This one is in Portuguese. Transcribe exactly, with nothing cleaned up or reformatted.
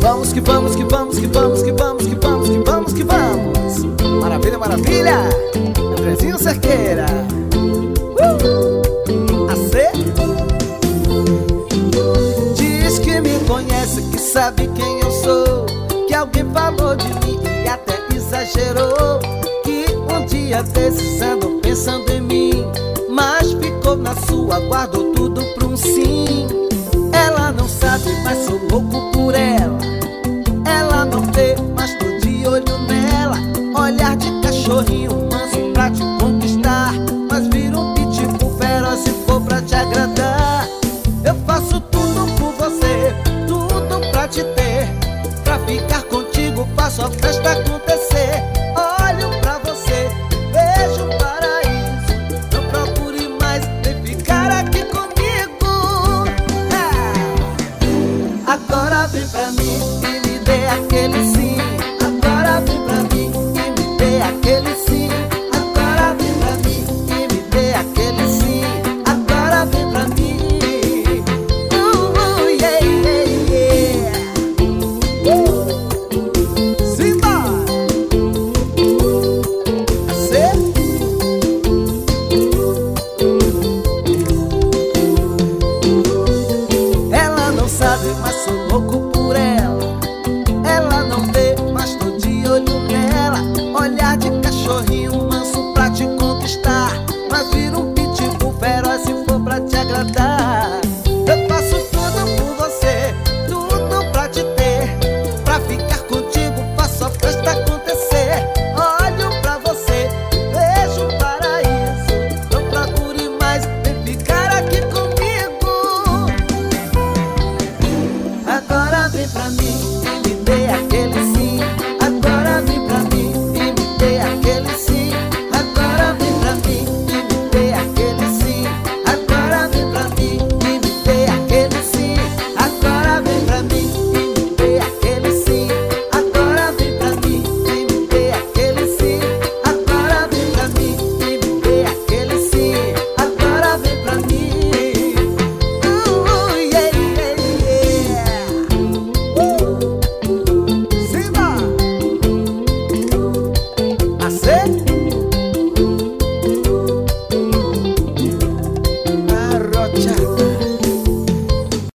Vamos que vamos, que vamos, que vamos, que vamos, que vamos, que vamos, que vamos. Maravilha, maravilha. Andrezinho Cerqueira. uh! A C diz que me conhece, que sabe quem eu sou, que alguém falou de mim e até exagerou, que um dia desses andou pensando em mim, mas ficou na sua, guardou tudo pra um sim. Ela não sabe, mas sou louco por ela. Ela não vê, mas tô de olho nela. Olhar de cachorrinho manso pra te conquistar, mas vira um pitbull feroz se for pra te agradar. Eu faço tudo por você, tudo pra te ter, pra ficar contigo faço a festa acontecer. Olho pra você, vejo um paraíso, não procure mais, vem ficar aqui comigo. ah. Agora vem pra mim e me dê aquele sim. Agora vem pra mim e me dê aquele sim. Agora vem pra mim e me dê aquele sim. Agora vem pra mim. uh, uh, yeah, yeah, yeah. uh. Simba! Ela não sabe, mas sou louco por ela. Ela não vê, mas tô de olho nela. Olhar de cachorrinho manso pra te conquistar, mas vira um pitbull feroz se for pra te agradar. Eu faço tudo por você, tudo pra te ter, pra ficar contigo faço a festa acontecer. Olho pra você, vejo um paraíso, não procure mais, vem ficar aqui comigo. Agora vem pra mim